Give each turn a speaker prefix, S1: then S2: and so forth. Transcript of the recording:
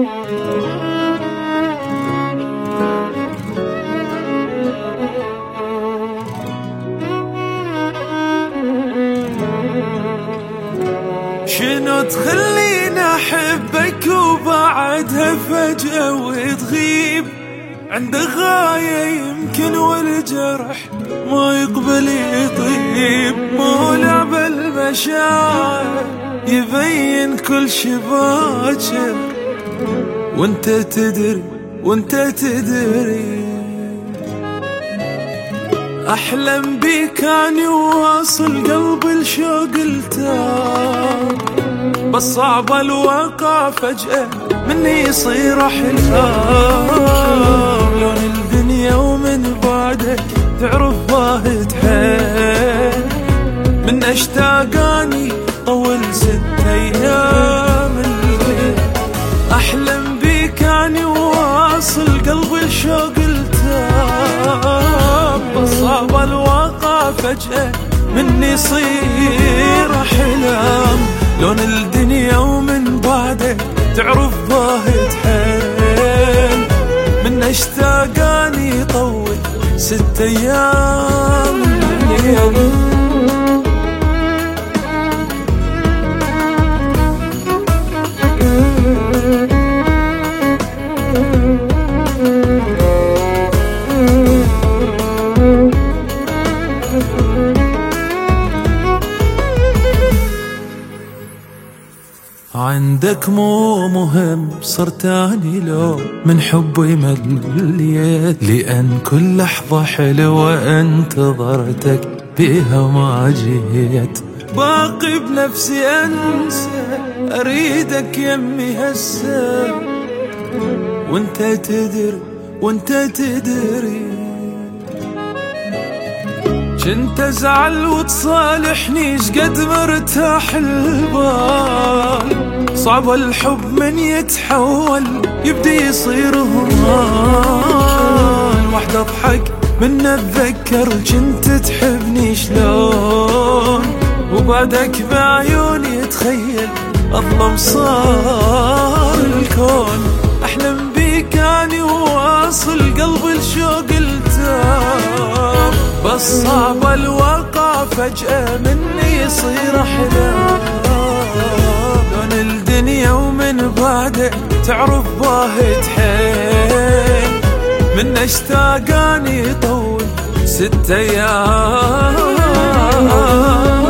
S1: شنو تخليني احبك وبعدها فجأة وتغيب؟ عنده غاية يمكن والجرح ما يقبل يطيب. مو لعب المشاعر يبين كل شي باكر، وانت تدري وانت تدري. احلم بيك اني واصل قلبي الشوق التام، بس صعب الواقع فجأة مني يصير احلام. لون الدنيا ومن بعدك تعرف باهت حيل، من اشتاق اني طول 6 ايام الليل. احلم بيك اني واصل قلبي الشوق التام، بس صعب الواقع فجأة مني يصير احلام. لون الدنيا ومن بعدك تعرف باهت حيل، من اشتاق اني طول 6 ايام الليل. عندك مو مهم صرت اني لو من حبي مليت، لأن كل لحظة حلوة انتظرتك بيها ما جيت. باقي بنفسي انسى اريدك يمي هسه، وانت تدري وانت تدري. كنت ازعل وتصالحني شقد مرتاح البال، صعب الحب من يتحول يبدي يصير همان. واحدة اضحك من اتذكر كنت تحبني شلون، وبعدك بعيوني اتخيل اظلم صار الكون. احلم بيك اني واصل قلبي الشوق التام، بس صعب الواقع فجأة مني يصير احلام. لون الدنيا ومن بعده تعرف باهت حيل، من اشتاق اني طول 6 ايام.